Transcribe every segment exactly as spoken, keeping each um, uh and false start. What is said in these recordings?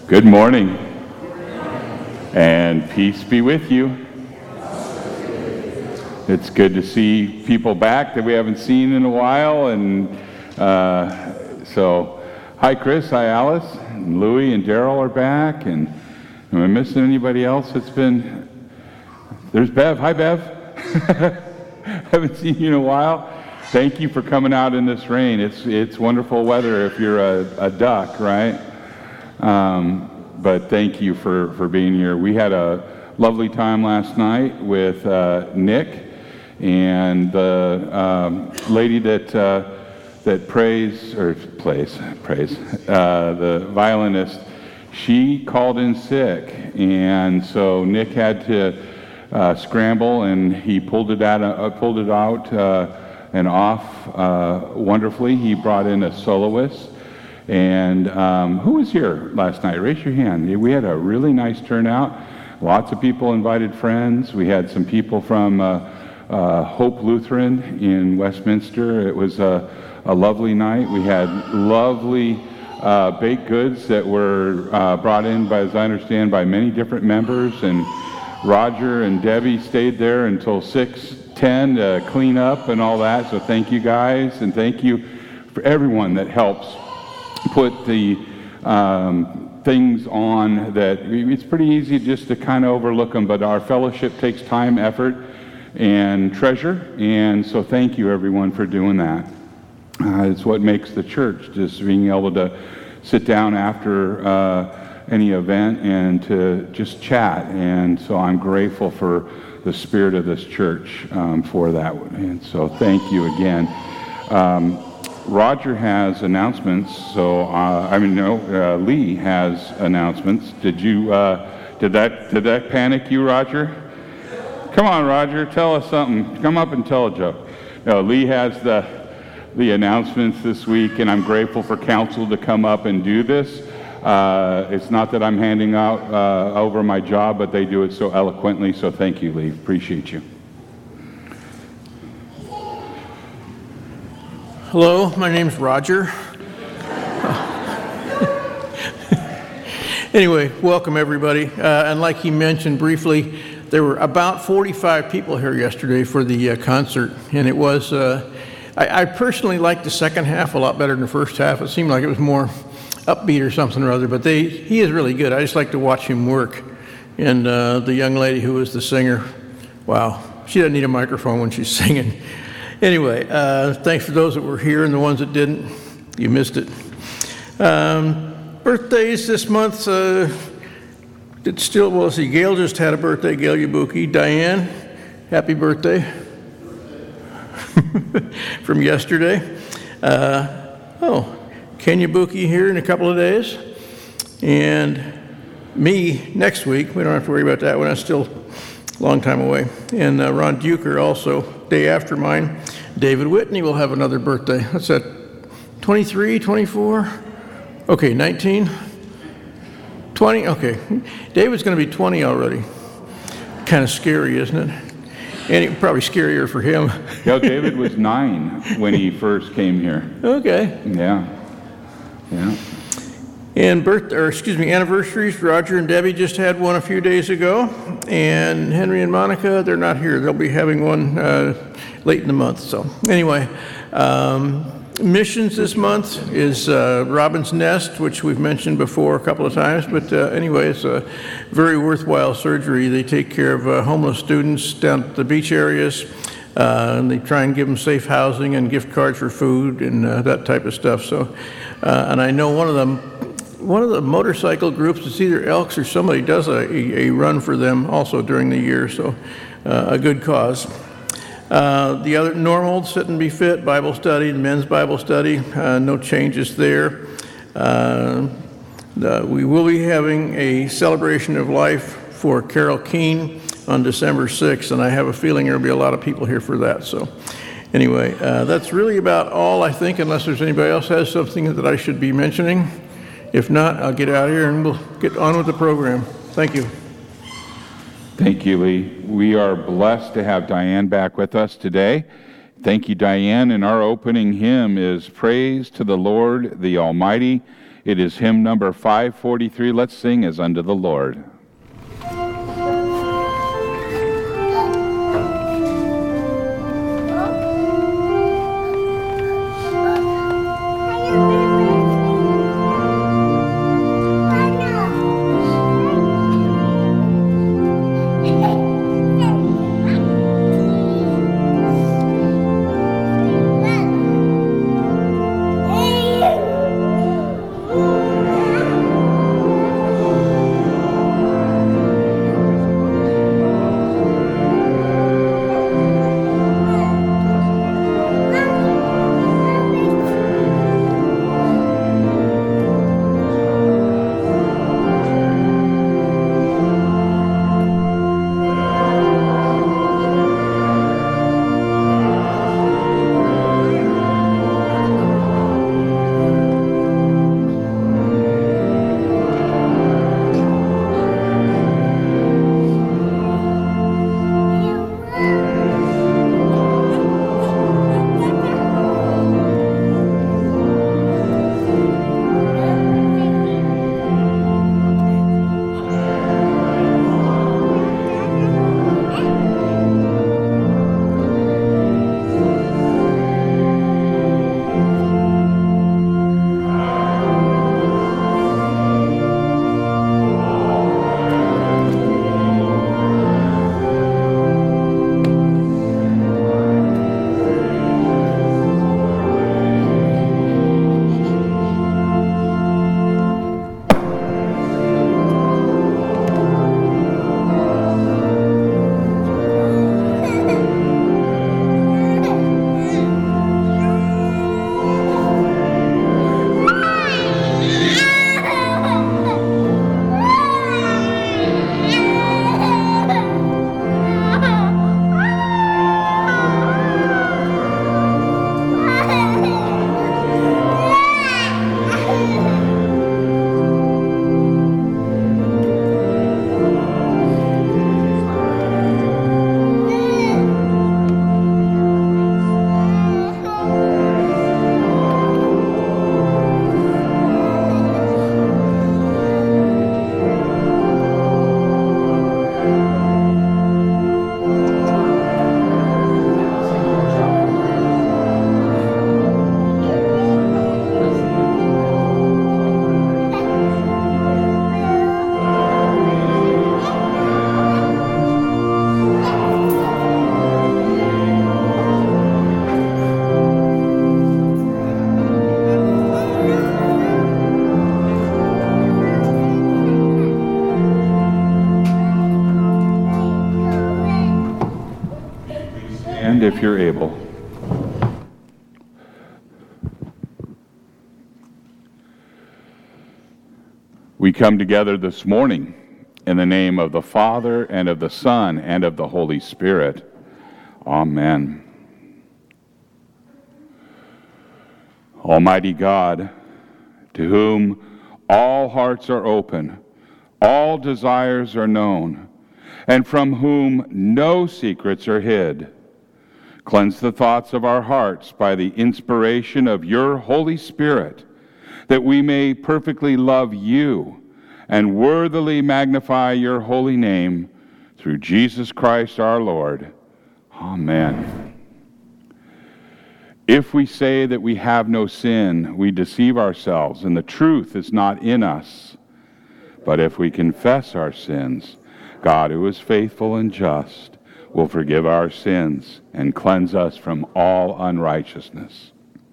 Good morning, and peace be with you. It's good to see people back that we haven't seen in a while, and uh, so, hi Chris, hi Alice, and Louie and Daryl are back, and am I missing anybody else that's been, there's Bev, hi Bev, haven't seen you in a while. Thank you for coming out in this rain. It's it's wonderful weather if you're a, a duck, right? Um, but thank you for, for being here. We had a lovely time last night with uh, Nick and the um, lady that uh, that prays or plays prays uh, the violinist. She called in sick, and so Nick had to uh, scramble, and he pulled it out uh, pulled it out uh, and off uh, wonderfully. He brought in a soloist. And um, who was here last night? Raise your hand. We had a really nice turnout. Lots of people invited friends. We had some people from uh, uh, Hope Lutheran in Westminster. It was a, a lovely night. We had lovely uh, baked goods that were uh, brought in, by, as I understand, by many different members. And Roger and Debbie stayed there until six ten to clean up and all that. So thank you guys, and thank you for everyone that helps put the um, things on that. It's pretty easy just to kind of overlook them, but our fellowship takes time, effort, and treasure, and so thank you everyone for doing that. Uh, it's what makes the church, just being able to sit down after uh, any event and to just chat, and so I'm grateful for the spirit of this church um, for that, and so thank you again. Um, Roger has announcements, so uh, I mean, no, uh, Lee has announcements. Did you, uh, did that, did that panic you, Roger? Come on, Roger, tell us something. Come up and tell a joke. No, Lee has the, the announcements this week, and I'm grateful for council to come up and do this. Uh, it's not that I'm handing out uh, over my job, but they do it so eloquently, so thank you, Lee. Appreciate you. Hello, my name's Roger. Anyway, welcome everybody. Uh, and like he mentioned briefly, there were about forty-five people here yesterday for the uh, concert, and it was, uh, I, I personally liked the second half a lot better than the first half. It seemed like it was more upbeat or something or other, but they, he is really good. I just like to watch him work. And uh, the young lady who was the singer, wow, she doesn't need a microphone when she's singing. Anyway, uh, thanks for those that were here and the ones that didn't. You missed it. Um, birthdays this month. Uh, it's still, well, let's see, Gail just had a birthday, Gail Yabuki. Diane, happy birthday. From yesterday. Uh, oh, Ken Yabuki here in a couple of days. And me next week. We don't have to worry about that one. That's still a long time away. And uh, Ron Duker also, day after mine. David Whitney will have another birthday. What's that, twenty-three, twenty-four? Okay, nineteen? twenty? Okay. David's going to be twenty already. Kind of scary, isn't it? And it, probably scarier for him. Yeah, David was nine when he first came here. Okay. Yeah. Yeah. And birth, or excuse me, anniversaries. Roger and Debbie just had one a few days ago, and Henry and Monica, they're not here. They'll be having one uh, late in the month. So anyway, um, missions this month is uh, Robin's Nest, which we've mentioned before a couple of times. But uh, anyway, it's a very worthwhile surgery. They take care of uh, homeless students down at the beach areas, uh, and they try and give them safe housing and gift cards for food and uh, that type of stuff. So, uh, and I know one of them. One of the motorcycle groups, it's either Elks or somebody, does a, a, a run for them also during the year, so uh, a good cause. Uh, the other normal, Sit and Be Fit, Bible study, men's Bible study, uh, no changes there. Uh, the, we will be having a celebration of life for Carol Keene on December sixth, and I have a feeling there will be a lot of people here for that. So anyway, uh, that's really about all, I think, unless there's anybody else has something that I should be mentioning. If not, I'll get out of here and we'll get on with the program. Thank you. Thank you, Lee. We are blessed to have Diane back with us today. Thank you, Diane. And our opening hymn is Praise to the Lord, the Almighty. It is hymn number five forty-three. Let's sing as unto the Lord. If you're able. We come together this morning in the name of the Father, and of the Son, and of the Holy Spirit. Amen. Almighty God, to whom all hearts are open, all desires are known, and from whom no secrets are hid, cleanse the thoughts of our hearts by the inspiration of your Holy Spirit, that we may perfectly love you and worthily magnify your holy name through Jesus Christ our Lord. Amen. If we say that we have no sin, we deceive ourselves, and the truth is not in us. But if we confess our sins, God, who is faithful and just, will forgive our sins and cleanse us from all unrighteousness.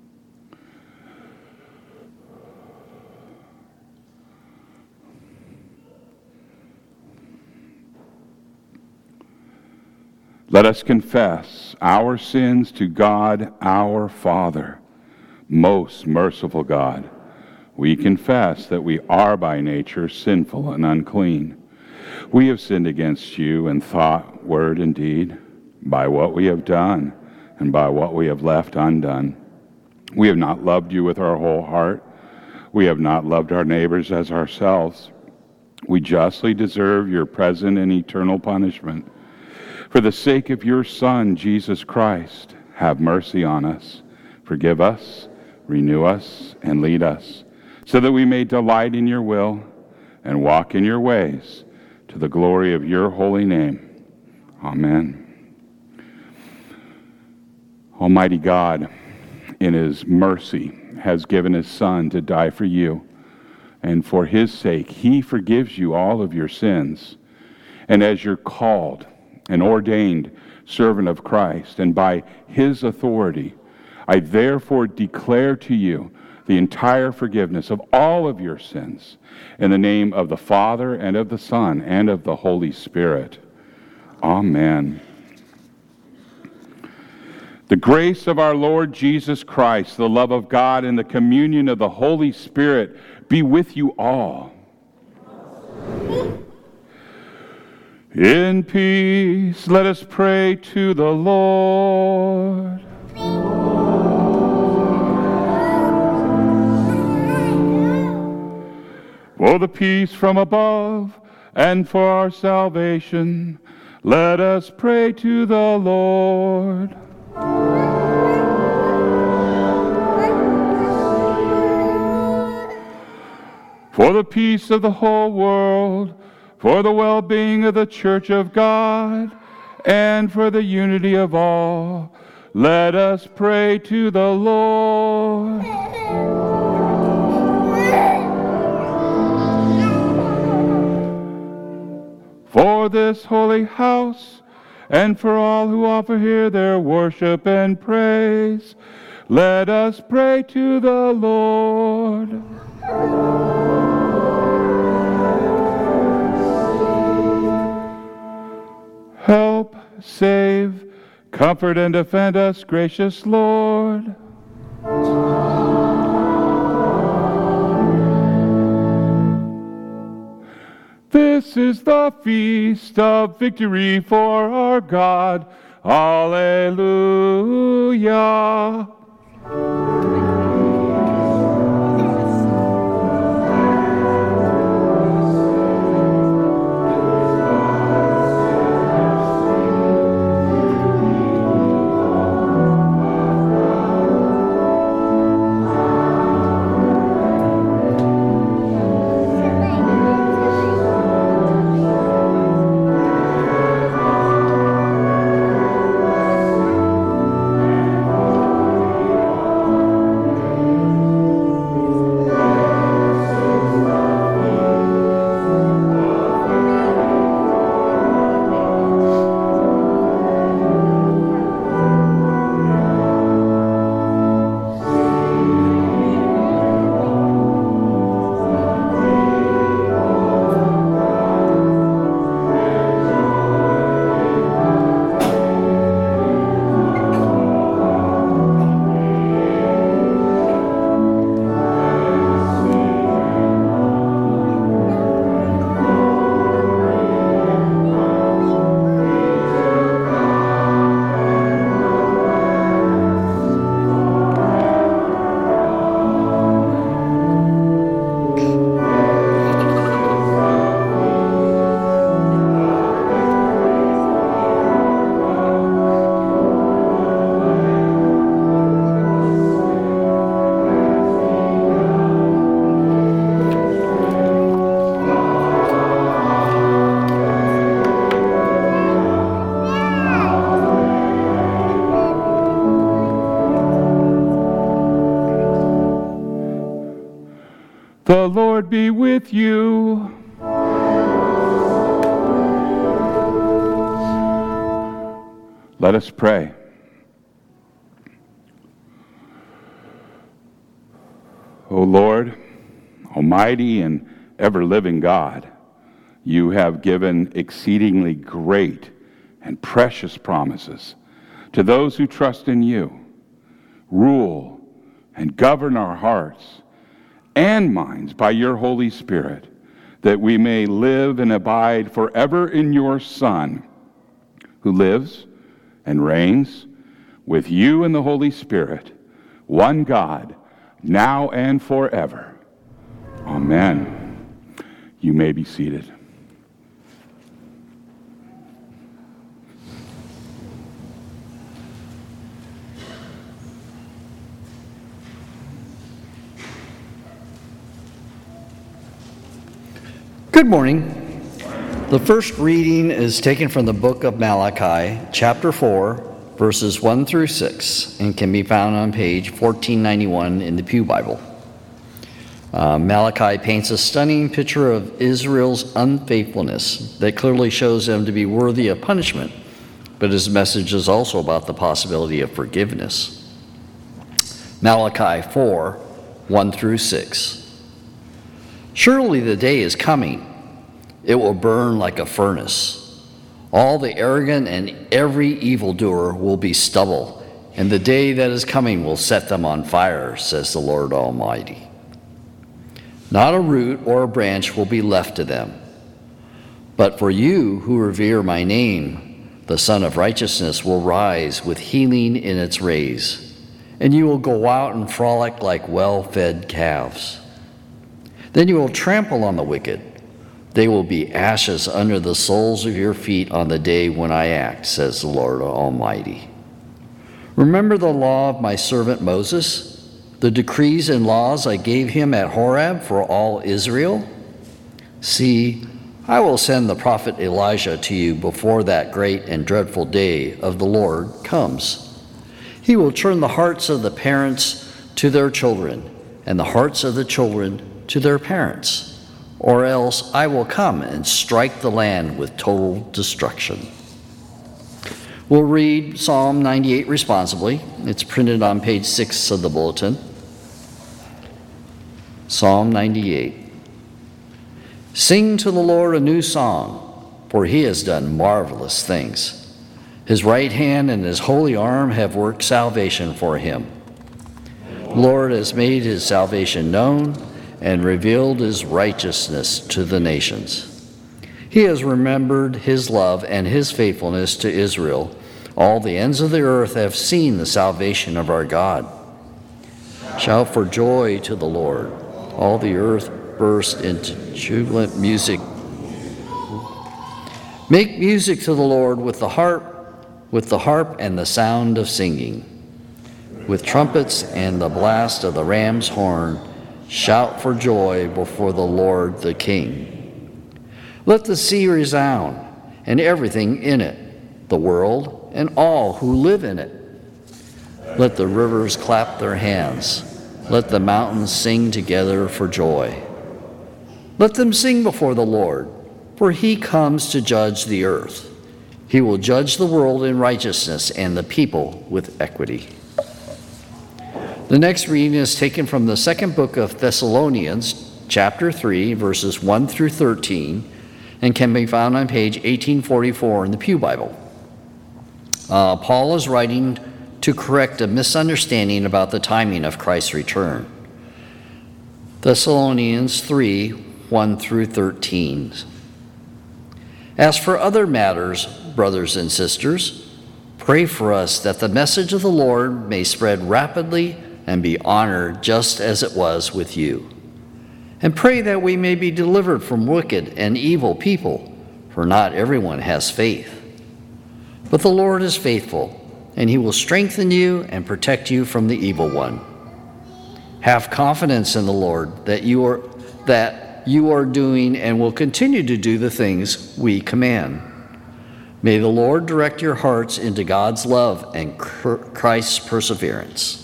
Let us confess our sins to God our Father. Most merciful God, we confess that we are by nature sinful and unclean. We have sinned against you in thought, word, and deed, by what we have done and by what we have left undone. We have not loved you with our whole heart. We have not loved our neighbors as ourselves. We justly deserve your present and eternal punishment. For the sake of your Son, Jesus Christ, have mercy on us. Forgive us, renew us, and lead us so that we may delight in your will and walk in your ways, to the glory of your holy name. Amen. Almighty God, in his mercy, has given his Son to die for you, and for his sake, he forgives you all of your sins. And as you're called and ordained servant of Christ, and by his authority, I therefore declare to you the entire forgiveness of all of your sins, in the name of the Father, and of the Son, and of the Holy Spirit. Amen. The grace of our Lord Jesus Christ, the love of God, and the communion of the Holy Spirit be with you all. In peace, let us pray to the Lord. For the peace from above and for our salvation, let us pray to the Lord. For the peace of the whole world, for the well-being of the Church of God, and for the unity of all, let us pray to the Lord. For this holy house, and for all who offer here their worship and praise, let us pray to the Lord. Help, save, comfort, and defend us, gracious Lord. This is the feast of victory for our God. Alleluia. The Lord be with you. Let us pray. O Lord, Almighty and ever-living God, you have given exceedingly great and precious promises to those who trust in you. Rule and govern our hearts and minds by your Holy Spirit, that we may live and abide forever in your Son, who lives and reigns with you in the Holy Spirit, one God, now and forever. Amen. You may be seated. Good morning. The first reading is taken from the book of Malachi, chapter four, verses one through six, and can be found on page fourteen ninety-one in the Pew Bible. Uh, Malachi paints a stunning picture of Israel's unfaithfulness that clearly shows them to be worthy of punishment, but his message is also about the possibility of forgiveness. Malachi four, one through six. Surely the day is coming. It will burn like a furnace. All the arrogant and every evildoer will be stubble, and the day that is coming will set them on fire, says the Lord Almighty. Not a root or a branch will be left to them. But for you who revere my name, the Son of Righteousness will rise with healing in its rays, and you will go out and frolic like well-fed calves. Then you will trample on the wicked. They will be ashes under the soles of your feet on the day when I act, says the Lord Almighty. Remember the law of my servant Moses, the decrees and laws I gave him at Horeb for all Israel? See, I will send the prophet Elijah to you before that great and dreadful day of the Lord comes. He will turn the hearts of the parents to their children, and the hearts of the children to their parents, or else I will come and strike the land with total destruction. We'll read Psalm ninety-eight responsibly. It's printed on page six of the bulletin. Psalm ninety-eight. Sing to the Lord a new song, for he has done marvelous things. His right hand and his holy arm have worked salvation for him. The Lord has made his salvation known and revealed his righteousness to the nations. He has remembered his love and his faithfulness to Israel. All the ends of the earth have seen the salvation of our God. Shout for joy to the Lord. All the earth burst into jubilant music. Make music to the Lord with the harp, with the harp and the sound of singing, with trumpets and the blast of the ram's horn. Shout for joy before the Lord the King. Let the sea resound and everything in it, the world and all who live in it. Let the rivers clap their hands. Let the mountains sing together for joy. Let them sing before the Lord, for he comes to judge the earth. He will judge the world in righteousness and the people with equity. The next reading is taken from the second book of Thessalonians, chapter three, verses one through thirteen, and can be found on page eighteen forty-four in the Pew Bible. Uh, Paul is writing to correct a misunderstanding about the timing of Christ's return. Thessalonians three, one through thirteen. As for other matters, brothers and sisters, pray for us that the message of the Lord may spread rapidly and be honored just as it was with you. And pray that we may be delivered from wicked and evil people, for not everyone has faith. But the Lord is faithful, and he will strengthen you and protect you from the evil one. Have confidence in the Lord that you are that you are doing and will continue to do the things we command. May the Lord direct your hearts into God's love and Christ's perseverance.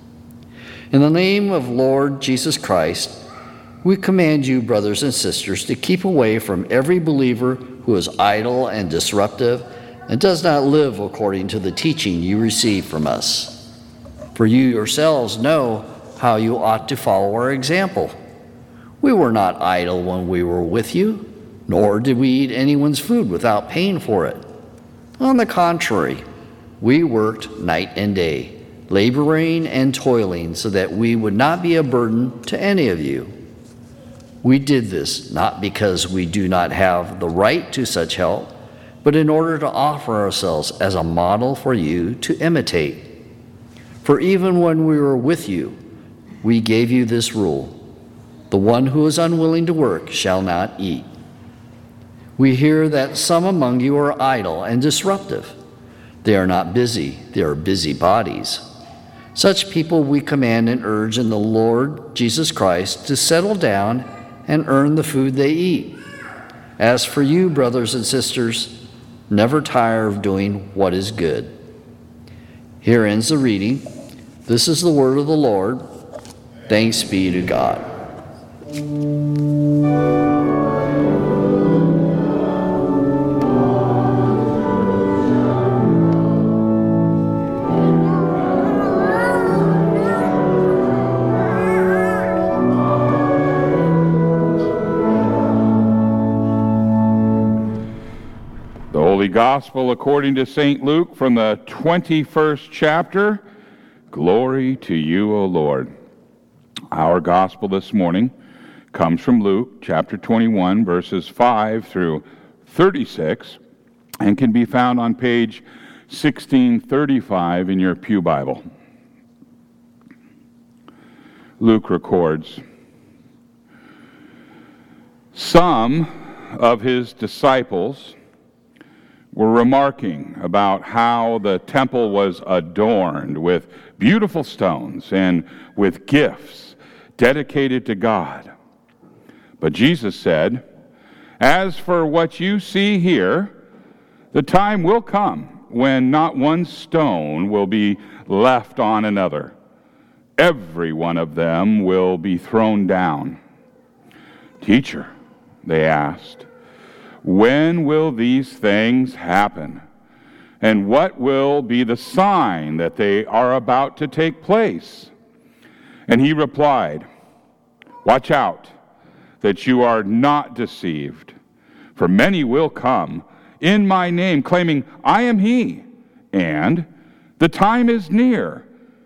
In the name of Lord Jesus Christ, we command you, brothers and sisters, to keep away from every believer who is idle and disruptive and does not live according to the teaching you receive from us. For you yourselves know how you ought to follow our example. We were not idle when we were with you, nor did we eat anyone's food without paying for it. On the contrary, we worked night and day, laboring and toiling so that we would not be a burden to any of you. We did this not because we do not have the right to such help, but in order to offer ourselves as a model for you to imitate. For even when we were with you, we gave you this rule: the one who is unwilling to work shall not eat. We hear that some among you are idle and disruptive. They are not busy, they are busybodies. Such people we command and urge in the Lord Jesus Christ to settle down and earn the food they eat, As for you, brothers and sisters, never tire of doing what is good. Here ends the reading. This is the word of the Lord. Thanks be to God. The Holy Gospel according to Saint Luke from the twenty-first chapter. Glory to you, O Lord. Our gospel this morning comes from Luke chapter twenty-one, verses five through thirty-six, and can be found on page sixteen thirty-five in your pew Bible. Luke records, some of his disciples were remarking about how the temple was adorned with beautiful stones and with gifts dedicated to God. But Jesus said, "As for what you see here, the time will come when not one stone will be left on another. Every one of them will be thrown down." "Teacher," they asked, "when will these things happen? And what will be the sign that they are about to take place?" And he replied, "Watch out that you are not deceived. For many will come in my name, claiming, 'I am he,' and 'the time is near.'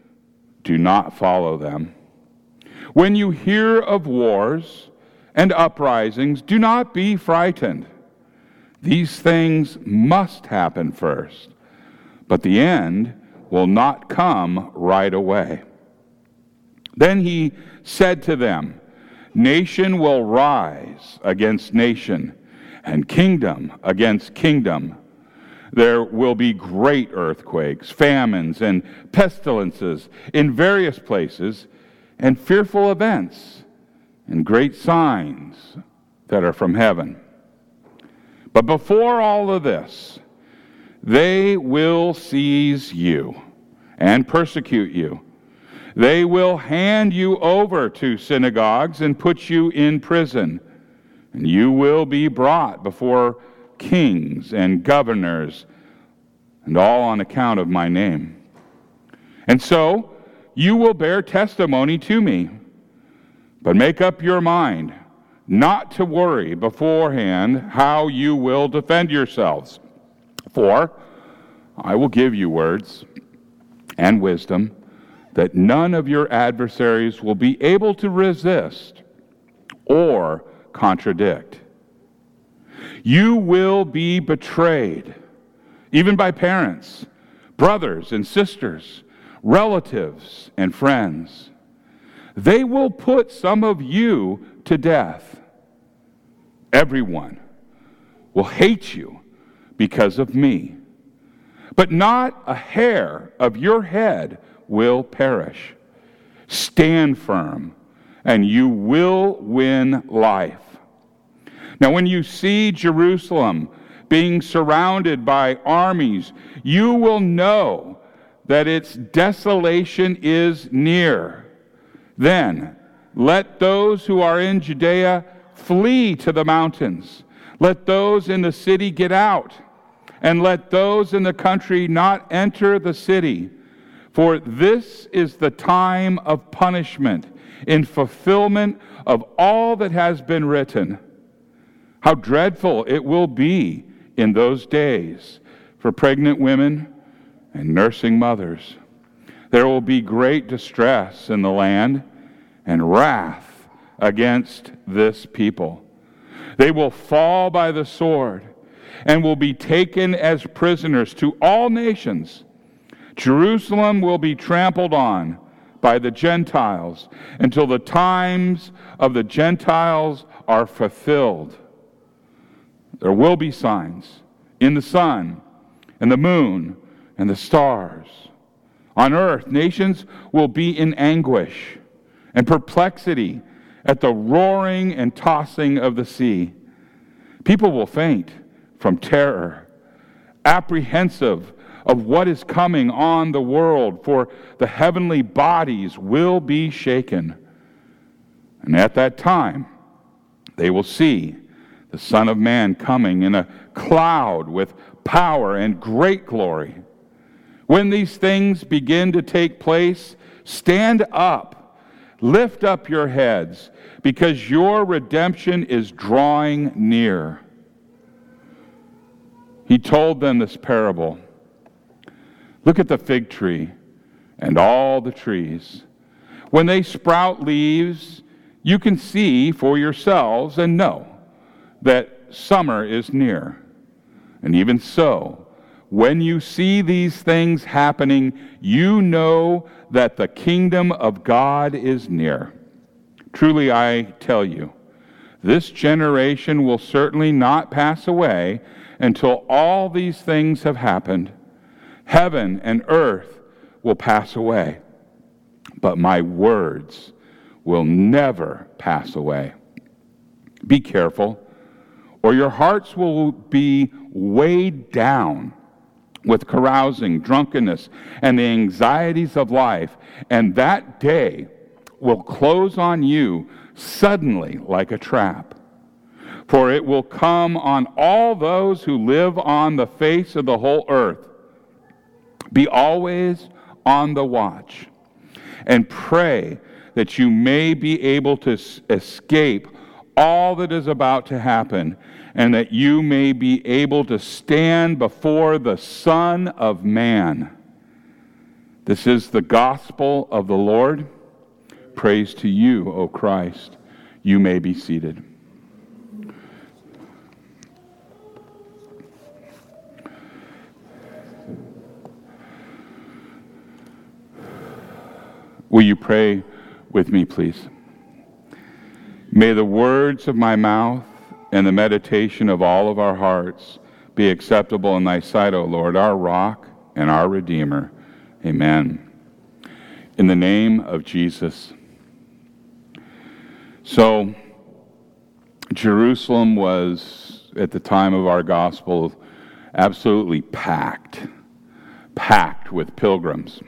Do not follow them. When you hear of wars and uprisings, do not be frightened. These things must happen first, but the end will not come right away." Then he said to them, "Nation will rise against nation, and kingdom against kingdom. There will be great earthquakes, famines, and pestilences in various places, and fearful events, and great signs that are from heaven. But before all of this, they will seize you and persecute you. They will hand you over to synagogues and put you in prison, and you will be brought before kings and governors, and all on account of my name. And so you will bear testimony to me. But make up your mind not to worry beforehand how you will defend yourselves. For I will give you words and wisdom that none of your adversaries will be able to resist or contradict. You will be betrayed, even by parents, brothers and sisters, relatives and friends. They will put some of you to death. Everyone will hate you because of me. But not a hair of your head will perish. Stand firm, and you will win life. Now, when you see Jerusalem being surrounded by armies, you will know that its desolation is near. Then let those who are in Judea flee to the mountains. Let those in the city get out, and let those in the country not enter the city. For this is the time of punishment, in fulfillment of all that has been written. How dreadful it will be in those days for pregnant women and nursing mothers. There will be great distress in the land and wrath against this people. They will fall by the sword and will be taken as prisoners to all nations. Jerusalem will be trampled on by the Gentiles until the times of the Gentiles are fulfilled. There will be signs in the sun and the moon and the stars. On earth, nations will be in anguish and perplexity at the roaring and tossing of the sea. People will faint from terror, apprehensive of what is coming on the world, for the heavenly bodies will be shaken. And at that time, they will see the Son of Man coming in a cloud with power and great glory. When these things begin to take place, stand up, lift up your heads, because your redemption is drawing near. He told them this parable. Look at the fig tree and all the trees. When they sprout leaves, you can see for yourselves and know that summer is near. And even so, when you see these things happening, you know that the kingdom of God is near. Truly I tell you, this generation will certainly not pass away until all these things have happened. Heaven and earth will pass away, but my words will never pass away. Be careful, or your hearts will be weighed down with carousing, drunkenness, and the anxieties of life, and that day will close on you suddenly like a trap. For it will come on all those who live on the face of the whole earth. Be always on the watch, and pray that you may be able to escape all that is about to happen, and that you may be able to stand before the Son of Man. This is the gospel of the Lord. Praise to you, O Christ. You may be seated. Will you pray with me, please? May the words of my mouth and the meditation of all of our hearts be acceptable in thy sight, O Lord, our rock and our Redeemer. Amen. In the name of Jesus. So, Jerusalem was, at the time of our gospel, absolutely packed, packed with pilgrims.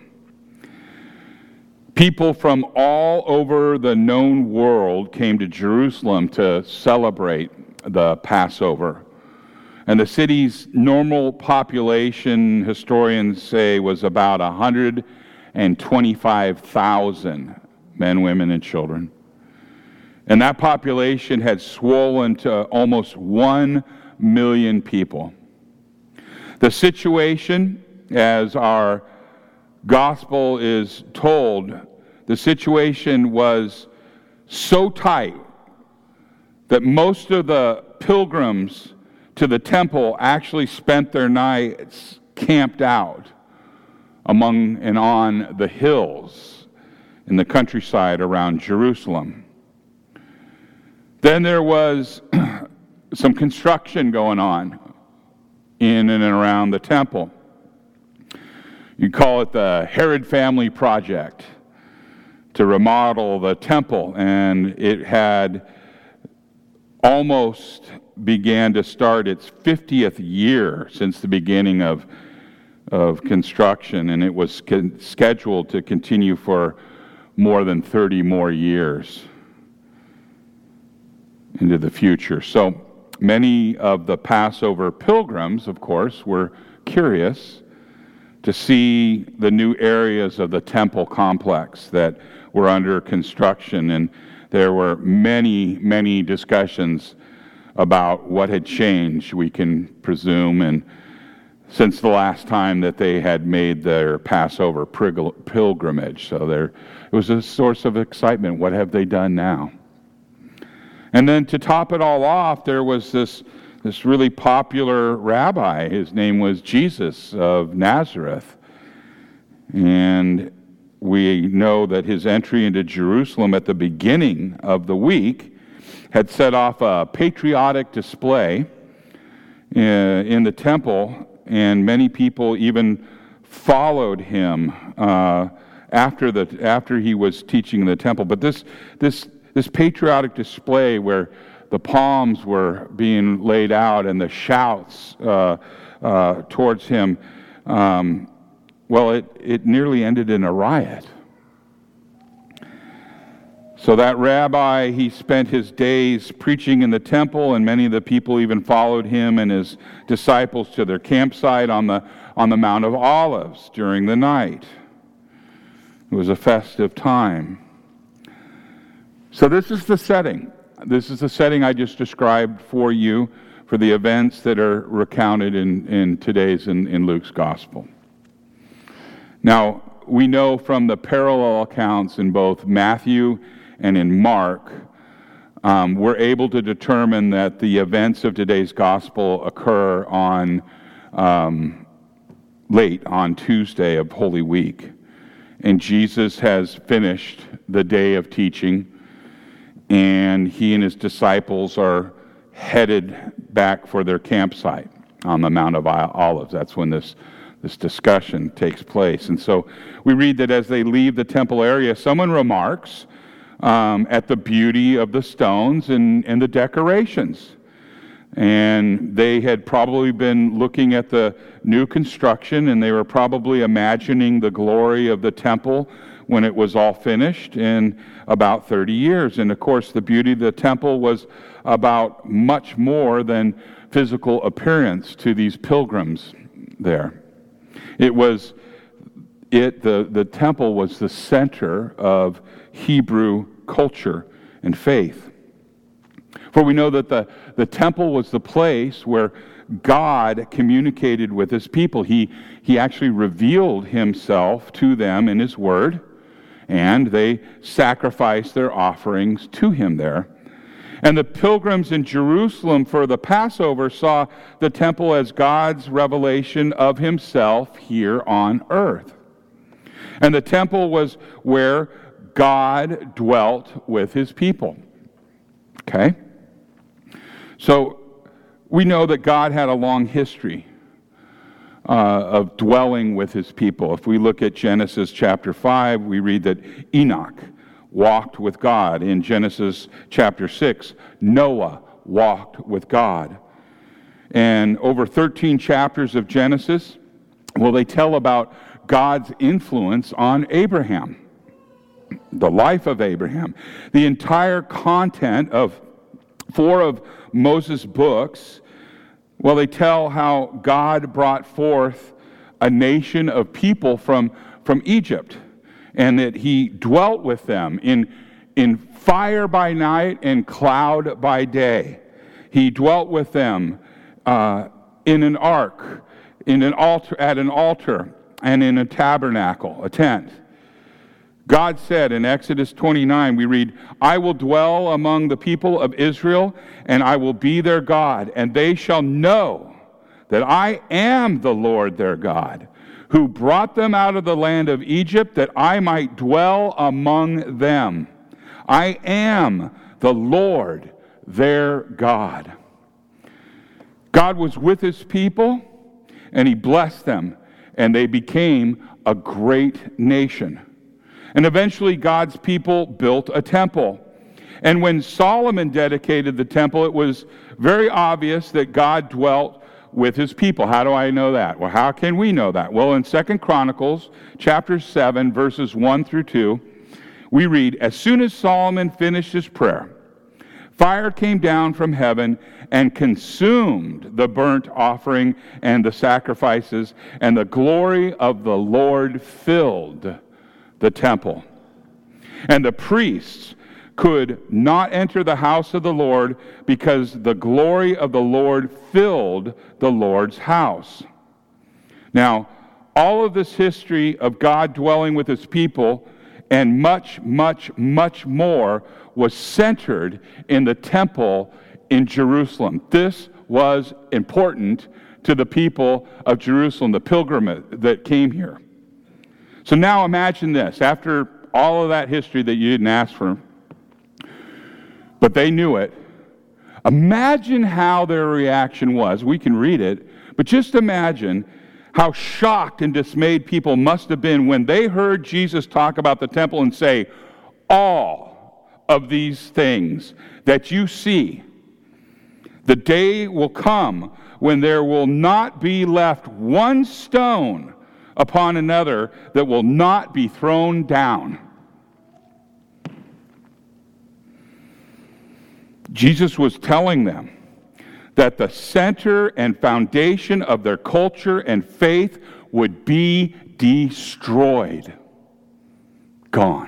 People from all over the known world came to Jerusalem to celebrate the Passover. And the city's normal population, historians say, was about one hundred twenty-five thousand men, women, and children. And that population had swollen to almost one million people. The situation, as our gospel is told, the situation was so tight that most of the pilgrims to the temple actually spent their nights camped out among and on the hills in the countryside around Jerusalem. Then there was some construction going on in and around the temple. You call it the Herod family project to remodel the temple, and it had almost began to start its fiftieth year since the beginning of, of construction, and it was con- scheduled to continue for more than thirty more years into the future. So many of the Passover pilgrims, of course, were curious to see the new areas of the temple complex that were under construction, and there were many, many discussions about what had changed, we can presume, and since the last time that they had made their Passover pilgrimage. So there, it was a source of excitement. What have they done now? And then to top it all off, there was this this really popular rabbi. His name was Jesus of Nazareth. And we know that his entry into Jerusalem at the beginning of the week had set off a patriotic display in the temple, and many people even followed him uh, after the after he was teaching in the temple. But this this this patriotic display where the palms were being laid out and the shouts uh, uh, towards him, um, well, it, it nearly ended in a riot. So that rabbi, he spent his days preaching in the temple, and many of the people even followed him and his disciples to their campsite on the, on the Mount of Olives during the night. It was a festive time. So this is the setting. This is the setting I just described for you for the events that are recounted in, in today's, in, in Luke's gospel. Now, we know from the parallel accounts in both Matthew and in Mark, um, we're able to determine that the events of today's gospel occur on um, late on Tuesday of Holy Week. And Jesus has finished the day of teaching, and he and his disciples are headed back for their campsite on the Mount of Olives. That's when this, this discussion takes place. And so we read that as they leave the temple area, someone remarks um, at the beauty of the stones and, and the decorations. And they had probably been looking at the new construction, and they were probably imagining the glory of the temple when it was all finished in about thirty years. And of course, the beauty of the temple was about much more than physical appearance to these pilgrims there. It was, it the, the temple was the center of Hebrew culture and faith. For we know that the, the temple was the place where God communicated with his people. He, he actually revealed himself to them in his word, and they sacrificed their offerings to him there. And the pilgrims in Jerusalem for the Passover saw the temple as God's revelation of himself here on earth. And the temple was where God dwelt with his people. Okay? So we know that God had a long history uh, of dwelling with his people. If we look at Genesis chapter five, we read that Enoch walked with God. In Genesis chapter six, Noah walked with God. And over thirteen chapters of Genesis, well, they tell about God's influence on Abraham, the life of Abraham. The entire content of four of Moses' books, well, they tell how God brought forth a nation of people from, from Egypt, and that he dwelt with them in, in fire by night and cloud by day. He dwelt with them uh, in an ark, in an altar, at an altar, and in a tabernacle, a tent. God said in Exodus twenty-nine, we read, I will dwell among the people of Israel, and I will be their God, and they shall know that I am the Lord their God, who brought them out of the land of Egypt, that I might dwell among them. I am the Lord their God. God was with his people, and he blessed them, and they became a great nation. And eventually God's people built a temple. And when Solomon dedicated the temple, it was very obvious that God dwelt with his people. How do I know that? Well, how can we know that? Well, in Second Chronicles chapter seven, verses one through two, we read, as soon as Solomon finished his prayer, fire came down from heaven and consumed the burnt offering and the sacrifices, and the glory of the Lord filled the temple. And the priests could not enter the house of the Lord because the glory of the Lord filled the Lord's house. Now, all of this history of God dwelling with his people and much, much, much more was centered in the temple in Jerusalem. This was important to the people of Jerusalem, the pilgrimage that came here. So now imagine this, after all of that history that you didn't ask for, but they knew it, imagine how their reaction was. We can read it, but just imagine how shocked and dismayed people must have been when they heard Jesus talk about the temple and say, all of these things that you see The day will come when there will not be left one stone upon another that will not be thrown down. Jesus was telling them that the center and foundation of their culture and faith would be destroyed, gone.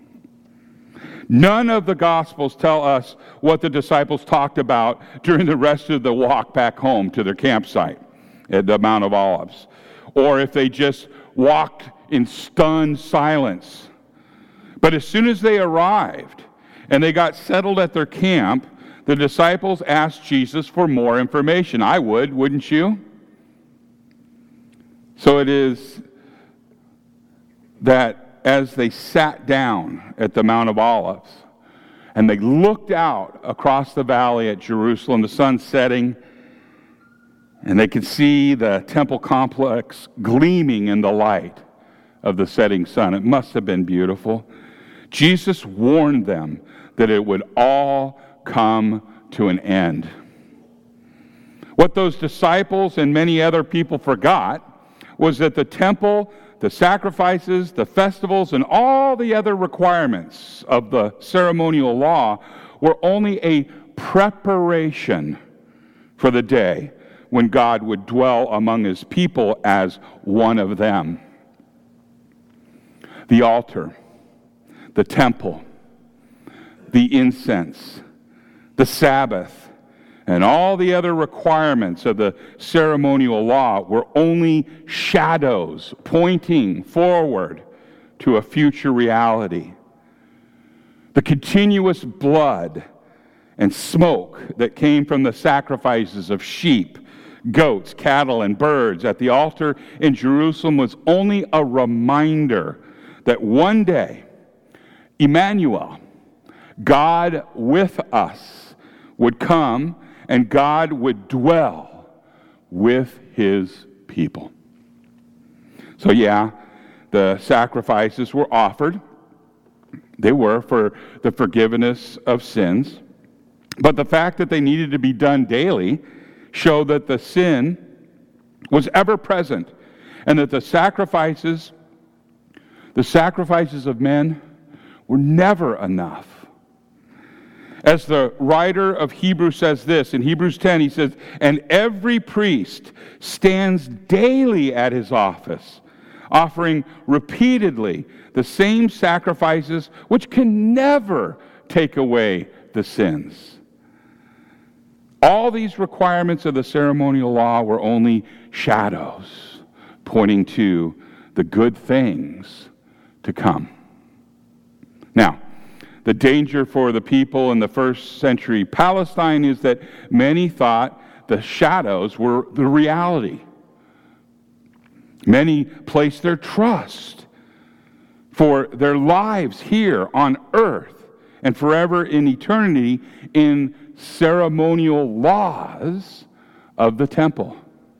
None of the Gospels tell us what the disciples talked about during the rest of the walk back home to their campsite at the Mount of Olives, or if they just walked in stunned silence. But as soon as they arrived and they got settled at their camp, the disciples asked Jesus for more information. I would, wouldn't you? So it is that as they sat down at the Mount of Olives and they looked out across the valley at Jerusalem, the sun setting, and they could see the temple complex gleaming in the light of the setting sun. It must have been beautiful. Jesus warned them that it would all come to an end. What those disciples and many other people forgot was that the temple, the sacrifices, the festivals, and all the other requirements of the ceremonial law were only a preparation for the day when God would dwell among his people as one of them. The altar, the temple, the incense, the Sabbath, and all the other requirements of the ceremonial law were only shadows pointing forward to a future reality. The continuous blood and smoke that came from the sacrifices of sheep, goats, cattle, and birds at the altar in Jerusalem was only a reminder that one day, Emmanuel, God with us, would come and God would dwell with his people. So yeah, the sacrifices were offered. They were for the forgiveness of sins. But the fact that they needed to be done daily showed that the sin was ever present and that the sacrifices, the sacrifices of men were never enough. As the writer of Hebrews says this, in Hebrews ten, he says, "And every priest stands daily at his office, offering repeatedly the same sacrifices which can never take away the sins." All these requirements of the ceremonial law were only shadows pointing to the good things to come. Now, the danger for the people in the first century Palestine is that many thought the shadows were the reality. Many placed their trust for their lives here on earth and forever in eternity in ceremonial laws of the temple.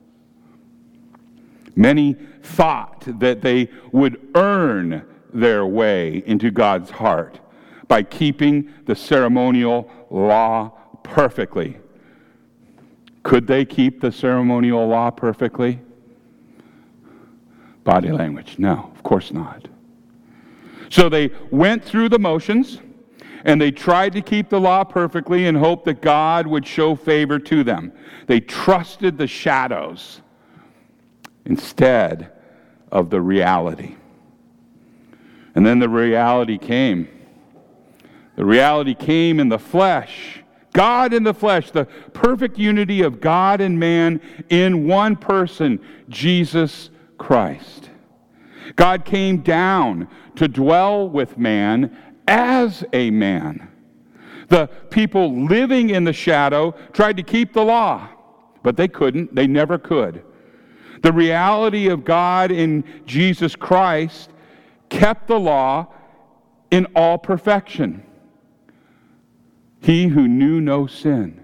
Many thought that they would earn their way into God's heart by keeping the ceremonial law perfectly. Could they keep the ceremonial law perfectly? Body language. No, of course not. So they went through the motions, and they tried to keep the law perfectly and hoped that God would show favor to them. They trusted the shadows instead of the reality. And then the reality came. The reality came in the flesh. God in the flesh, the perfect unity of God and man in one person, Jesus Christ. God came down to dwell with man as a man. The people living in the shadow tried to keep the law, but they couldn't. They never could. The reality of God in Jesus Christ kept the law in all perfection. He who knew no sin.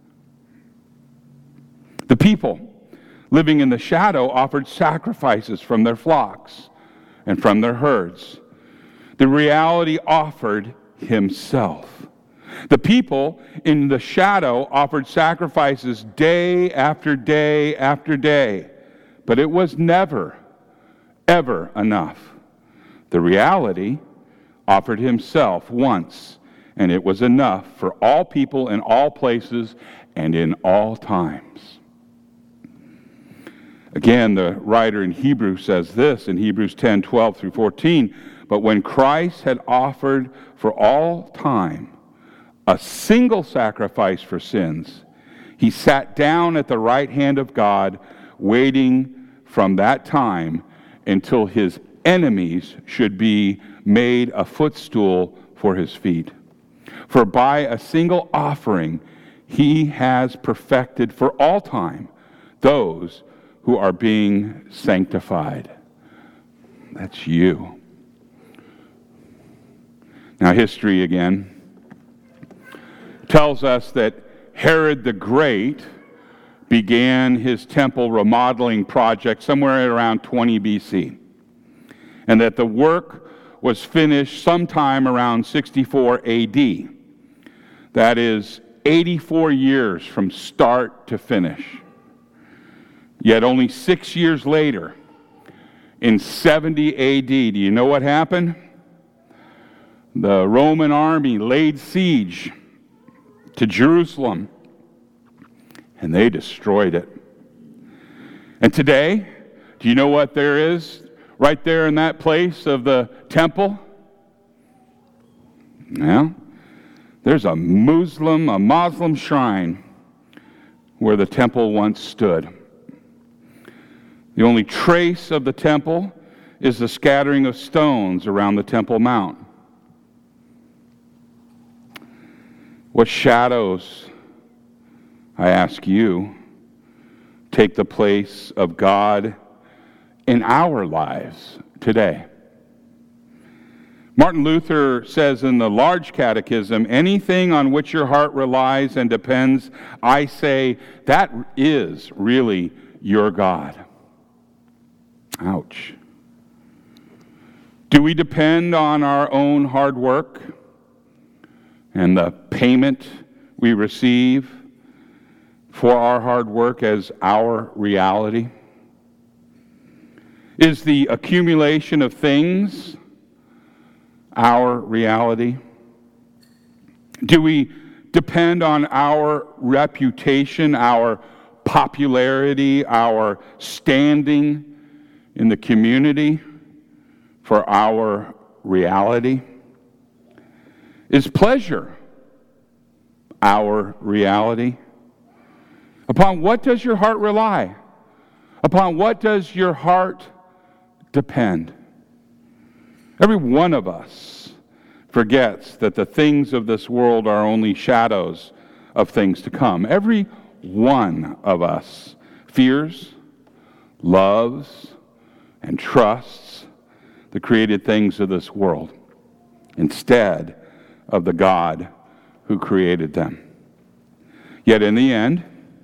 The people living in the shadow offered sacrifices from their flocks and from their herds. The reality offered himself. The people in the shadow offered sacrifices day after day after day, but it was never, ever enough. The reality offered himself once, and it was enough for all people in all places and in all times. Again, the writer in Hebrews says this in Hebrews ten, twelve through fourteen, but when Christ had offered for all time a single sacrifice for sins, he sat down at the right hand of God, waiting from that time until his enemies should be made a footstool for his feet. For by a single offering he has perfected for all time those who are being sanctified. That's you. Now, history again tells us that Herod the Great began his temple remodeling project somewhere around twenty B C, and that the work was finished sometime around sixty-four A D. That is eighty-four years from start to finish. Yet only six years later, in seventy A D, do you know what happened? The Roman army laid siege to Jerusalem, and they destroyed it. And today, do you know what there is right there in that place of the temple? Well, there's a Muslim, a Muslim shrine where the temple once stood. The only trace of the temple is the scattering of stones around the Temple Mount. What shadows, I ask you, take the place of God in our lives today? Martin Luther says in the Large Catechism, anything on which your heart relies and depends, I say, that is really your God. Ouch. Do we depend on our own hard work and the payment we receive for our hard work as our reality? Is the accumulation of things our reality? Do we depend on our reputation, our popularity, our standing in the community for our reality? Is pleasure our reality? Upon what does your heart rely? Upon what does your heart depend? Every one of us forgets that the things of this world are only shadows of things to come. Every one of us fears, loves, and trusts the created things of this world instead of the God who created them. Yet in the end,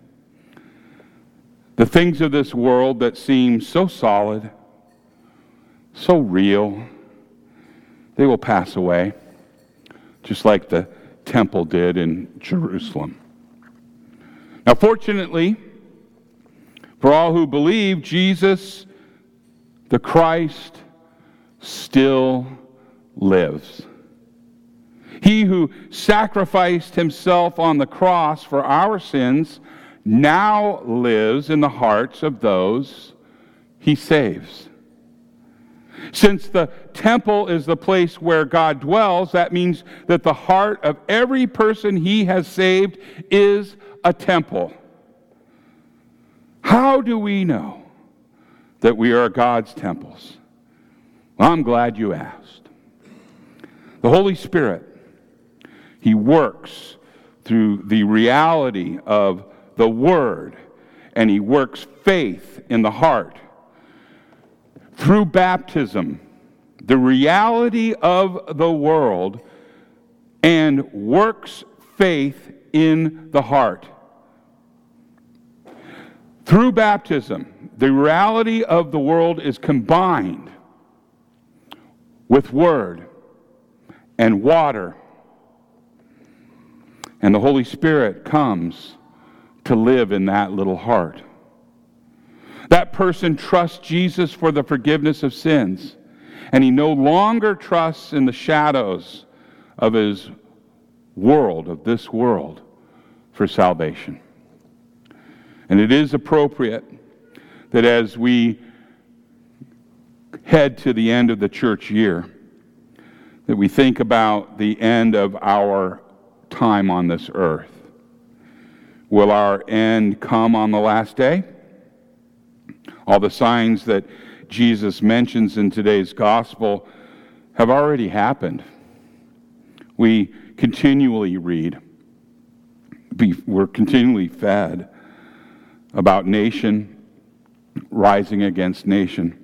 the things of this world that seem so solid, so real, they will pass away, just like the temple did in Jerusalem. Now, fortunately, for all who believe, Jesus, the Christ, still lives. He who sacrificed himself on the cross for our sins now lives in the hearts of those he saves. Since the temple is the place where God dwells, that means that the heart of every person he has saved is a temple. How do we know that we are God's temples? Well, I'm glad you asked. The Holy Spirit, he works through the reality of the Word, and he works faith in the heart. Through baptism, the reality of the world, and works faith in the heart. Through baptism, the reality of the world is combined with Word and water. And the Holy Spirit comes to live in that little heart. That person trusts Jesus for the forgiveness of sins, and he no longer trusts in the shadows of his world, of this world, for salvation. And it is appropriate that as we head to the end of the church year, that we think about the end of our time on this earth. Will our end come on the last day? All the signs that Jesus mentions in today's gospel have already happened. We continually read, we're continually fed about nation rising against nation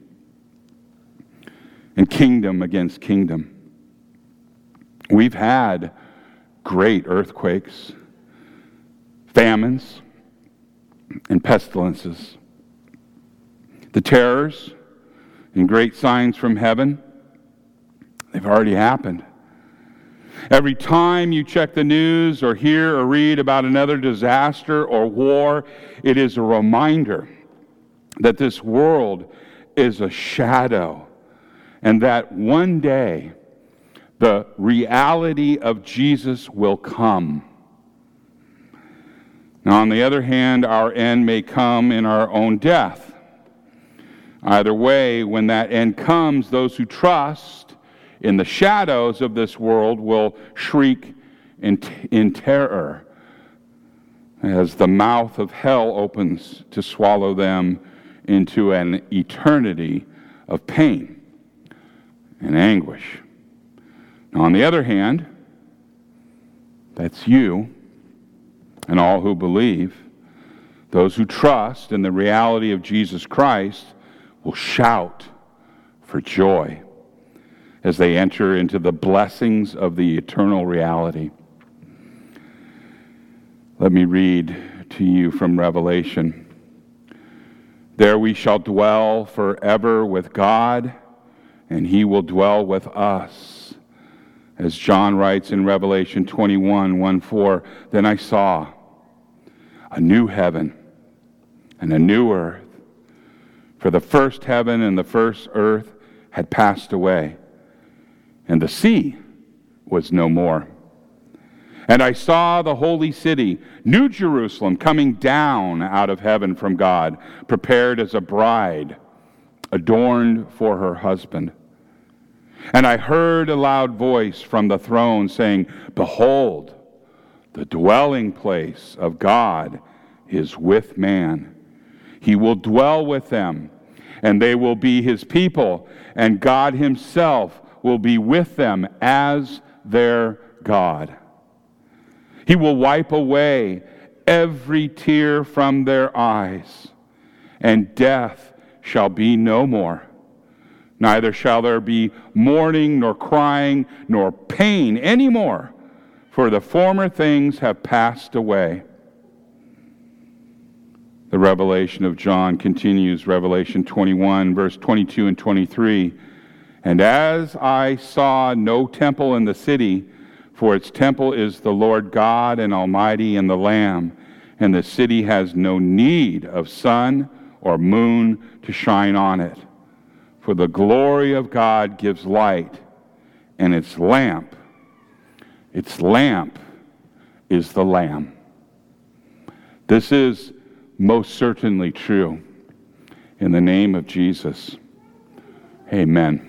and kingdom against kingdom. We've had great earthquakes, famines, and pestilences. The terrors and great signs from heaven, they've already happened. Every time you check the news or hear or read about another disaster or war, it is a reminder that this world is a shadow, and that one day the reality of Jesus will come. Now, on the other hand, our end may come in our own death. Either way, when that end comes, those who trust in the shadows of this world will shriek in, t- in terror as the mouth of hell opens to swallow them into an eternity of pain and anguish. Now, on the other hand, that's you and all who believe. Those who trust in the reality of Jesus Christ will shout for joy as they enter into the blessings of the eternal reality. Let me read to you from Revelation. There we shall dwell forever with God, and he will dwell with us. As John writes in Revelation twenty-one, one, four, then I saw a new heaven and a new earth, for the first heaven and the first earth had passed away, and the sea was no more. And I saw the holy city, New Jerusalem, coming down out of heaven from God, prepared as a bride, adorned for her husband. And I heard a loud voice from the throne saying, behold, the dwelling place of God is with man. He will dwell with them, and they will be his people, and God himself will be with them as their God. He will wipe away every tear from their eyes, and death shall be no more. Neither shall there be mourning, nor crying, nor pain any more, for the former things have passed away. The revelation of John continues, Revelation twenty-one, verse twenty-two and twenty-three. And as I saw no temple in the city, for its temple is the Lord God and Almighty and the Lamb, and the city has no need of sun or moon to shine on it. For the glory of God gives light, and its lamp, its lamp is the Lamb. This is most certainly true. In the name of Jesus, amen.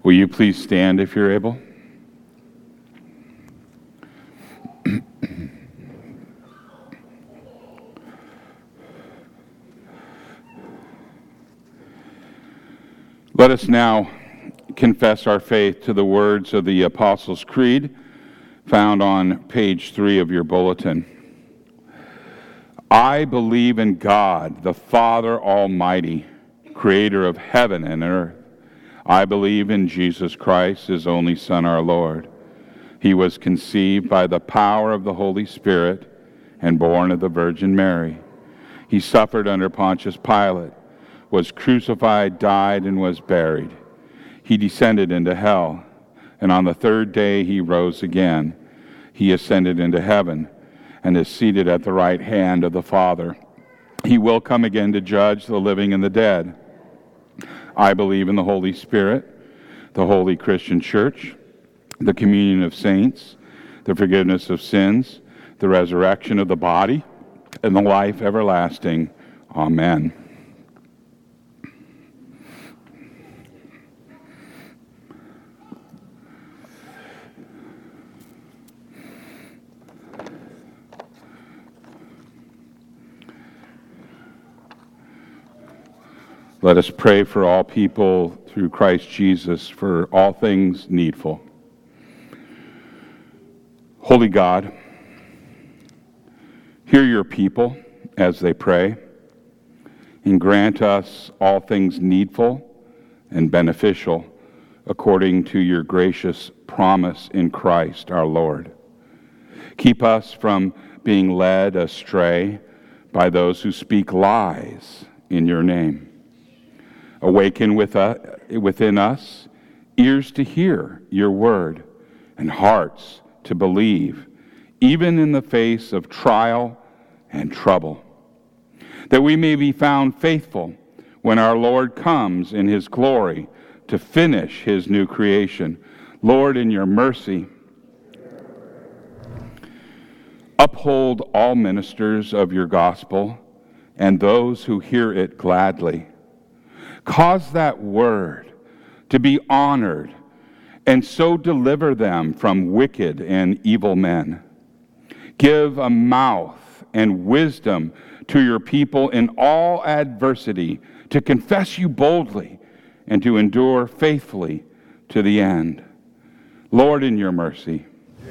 Will you please stand if you're able? Let us now confess our faith to the words of the Apostles' Creed found on page three of your bulletin. I believe in God, the Father Almighty, creator of heaven and earth. I believe in Jesus Christ, his only Son, our Lord. He was conceived by the power of the Holy Spirit and born of the Virgin Mary. He suffered under Pontius Pilate, was crucified, died, and was buried. He descended into hell, and on the third day he rose again. He ascended into heaven and is seated at the right hand of the Father. He will come again to judge the living and the dead. I believe in the Holy Spirit, the holy Christian church, the communion of saints, the forgiveness of sins, the resurrection of the body, and the life everlasting. Amen. Let us pray for all people through Christ Jesus, for all things needful. Holy God, hear your people as they pray, and grant us all things needful and beneficial according to your gracious promise in Christ our Lord. Keep us from being led astray by those who speak lies in your name. Awaken with us, within us ears to hear your word and hearts to believe, even in the face of trial and trouble, that we may be found faithful when our Lord comes in his glory to finish his new creation. Lord, in your mercy, uphold all ministers of your gospel and those who hear it gladly. Cause that word to be honored, and so deliver them from wicked and evil men. Give a mouth and wisdom to your people in all adversity, to confess you boldly and to endure faithfully to the end. Lord, in your mercy,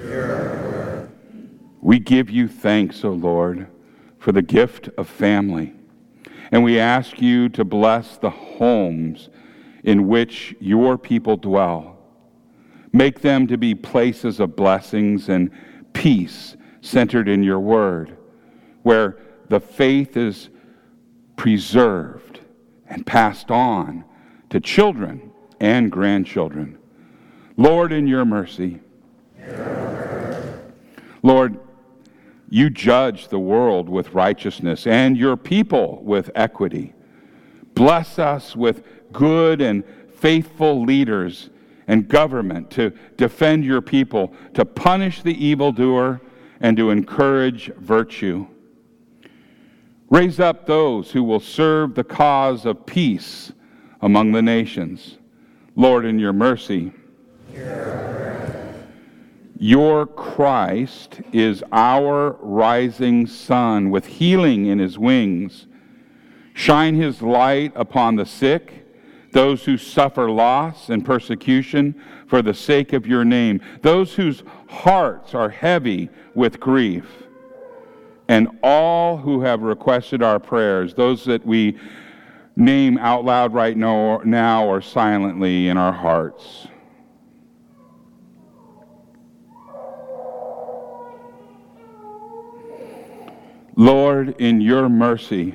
we give you thanks, O Lord, for the gift of family. And we ask you to bless the homes in which your people dwell. Make them to be places of blessings and peace centered in your word, where the faith is preserved and passed on to children and grandchildren. Lord, in your mercy. Lord, you judge the world with righteousness and your people with equity. Bless us with good and faithful leaders and government to defend your people, to punish the evildoer, and to encourage virtue. Raise up those who will serve the cause of peace among the nations. Lord, in your mercy. Your Christ is our rising sun with healing in his wings. Shine his light upon the sick, those who suffer loss and persecution for the sake of your name, those whose hearts are heavy with grief, and all who have requested our prayers, those that we name out loud right now or silently in our hearts. Lord, in your mercy,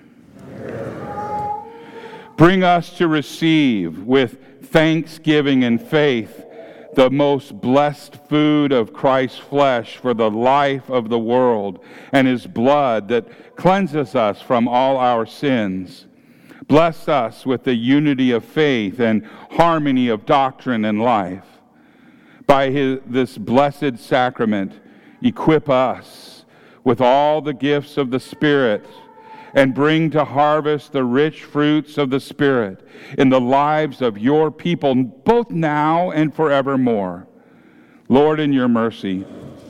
bring us to receive with thanksgiving and faith the most blessed food of Christ's flesh for the life of the world, and his blood that cleanses us from all our sins. Bless us with the unity of faith and harmony of doctrine and life. By his, this blessed sacrament, equip us with all the gifts of the Spirit, and bring to harvest the rich fruits of the Spirit in the lives of your people, both now and forevermore. Lord, in your mercy,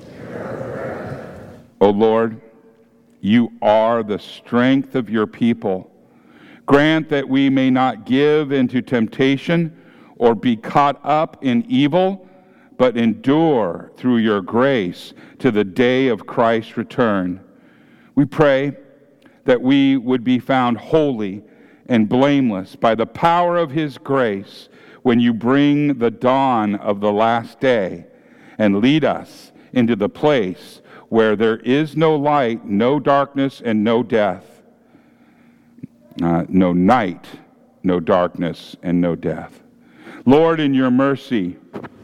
O Lord, you are the strength of your people. Grant that we may not give into temptation or be caught up in evil, but endure through your grace to the day of Christ's return. We pray that we would be found holy and blameless by the power of his grace when you bring the dawn of the last day and lead us into the place where there is no light, no darkness, and no death. Uh, no night, no darkness, and no death. Lord, in your mercy,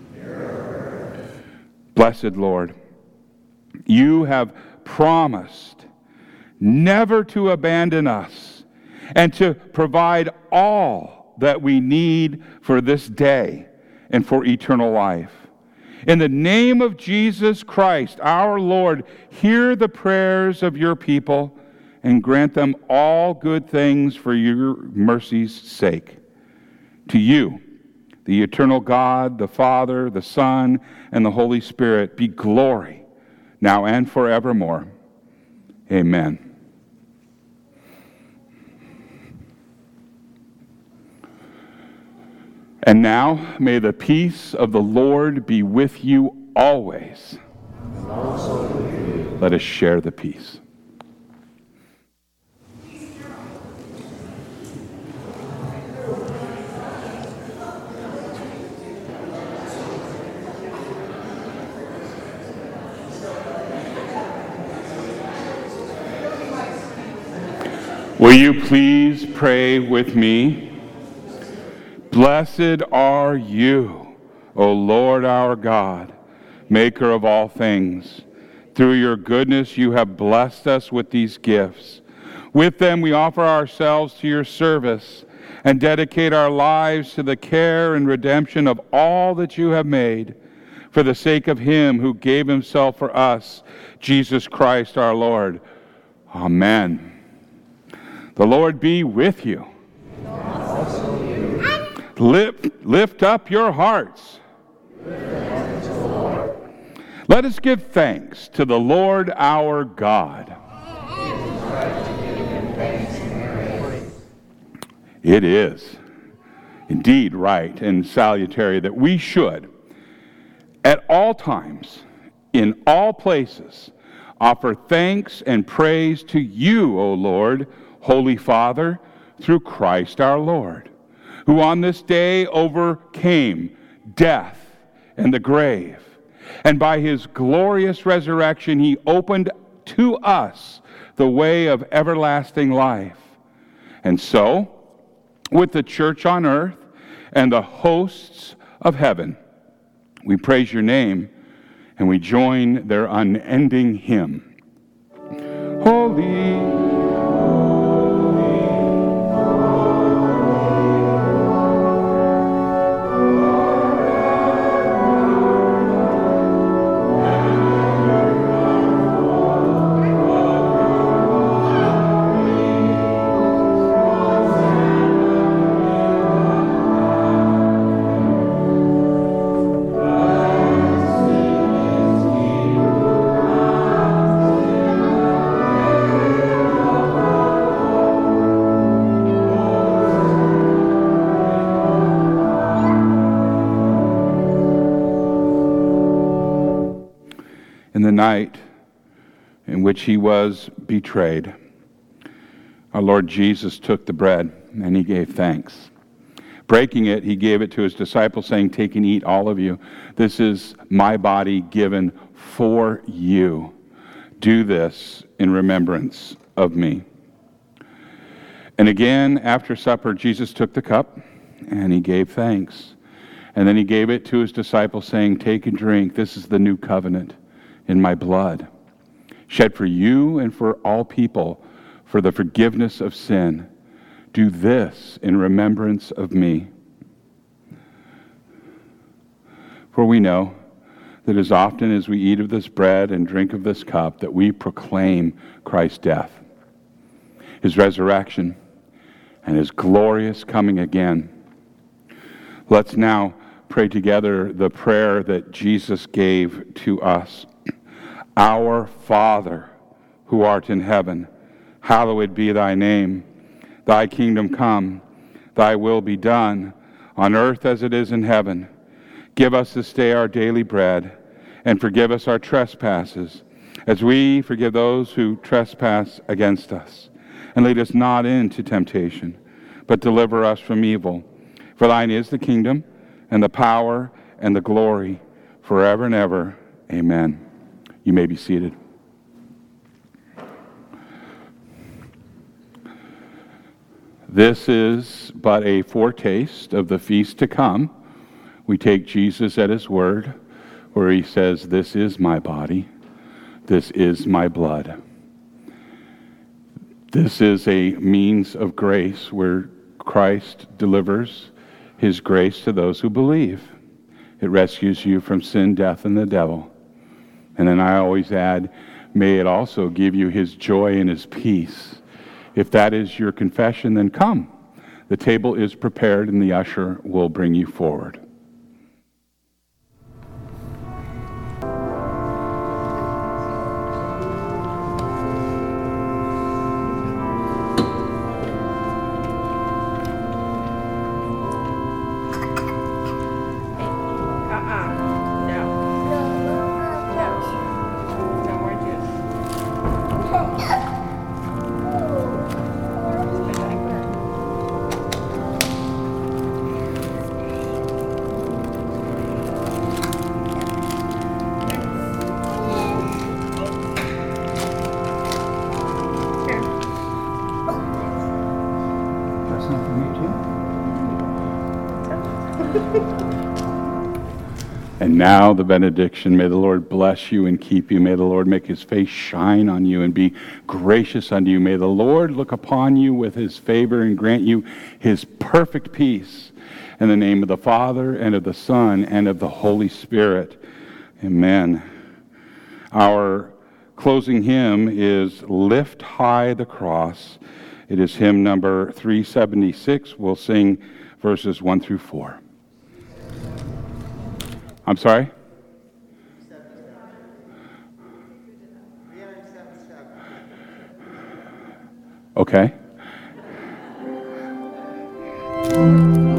blessed Lord, you have promised never to abandon us and to provide all that we need for this day and for eternal life. In the name of Jesus Christ, our Lord, hear the prayers of your people and grant them all good things for your mercy's sake. To you, the eternal God, the Father, the Son, and the Holy Spirit, be glory, now and forevermore. Amen. And now, may the peace of the Lord be with you always. And also with you. Let us share the peace. Will you please pray with me? Blessed are you, O Lord our God, maker of all things. Through your goodness you have blessed us with these gifts. With them we offer ourselves to your service and dedicate our lives to the care and redemption of all that you have made, for the sake of him who gave himself for us, Jesus Christ our Lord. Amen. The Lord be with you. Lift, lift up your hearts. Let us give thanks to the Lord our God. It is indeed right and salutary that we should, at all times, in all places, offer thanks and praise to you, O Lord, Holy Father, through Christ our Lord, who on this day overcame death and the grave, and by his glorious resurrection he opened to us the way of everlasting life. And so, with the church on earth and the hosts of heaven, we praise your name and we join their unending hymn. Holy, night in which he was betrayed, our Lord Jesus took the bread and he gave thanks. Breaking it, he gave it to his disciples, saying, "Take and eat, all of you. This is my body given for you. Do this in remembrance of me." And again, after supper, Jesus took the cup and he gave thanks. And then he gave it to his disciples, saying, "Take and drink. This is the new covenant in my blood, shed for you and for all people for the forgiveness of sin. Do this in remembrance of me." For we know that as often as we eat of this bread and drink of this cup, that we proclaim Christ's death his resurrection, and his glorious coming again. Let's now pray together the prayer that Jesus gave to us. Our Father, who art in heaven, hallowed be thy name. Thy kingdom come, thy will be done, on earth as it is in heaven. Give us this day our daily bread, and forgive us our trespasses, as we forgive those who trespass against us. And lead us not into temptation, but deliver us from evil. For thine is the kingdom, and the power, and the glory, forever and ever. Amen. You may be seated. This is but a foretaste of the feast to come. We take Jesus at his word, where he says, "This is my body, this is my blood." This is a means of grace where Christ delivers his grace to those who believe. It rescues you from sin, death, and the devil. And then I always add, may it also give you his joy and his peace. If that is your confession, then come. The table is prepared and the usher will bring you forward. And now the benediction. May the Lord bless you and keep you. May the Lord make his face shine on you and be gracious unto you. May the Lord look upon you with his favor and grant you his perfect peace. In the name of the Father, and of the Son, and of the Holy Spirit. Amen. Our closing hymn is Lift High the Cross. It is hymn number three seventy-six. We'll sing verses one through four. I'm sorry? Okay.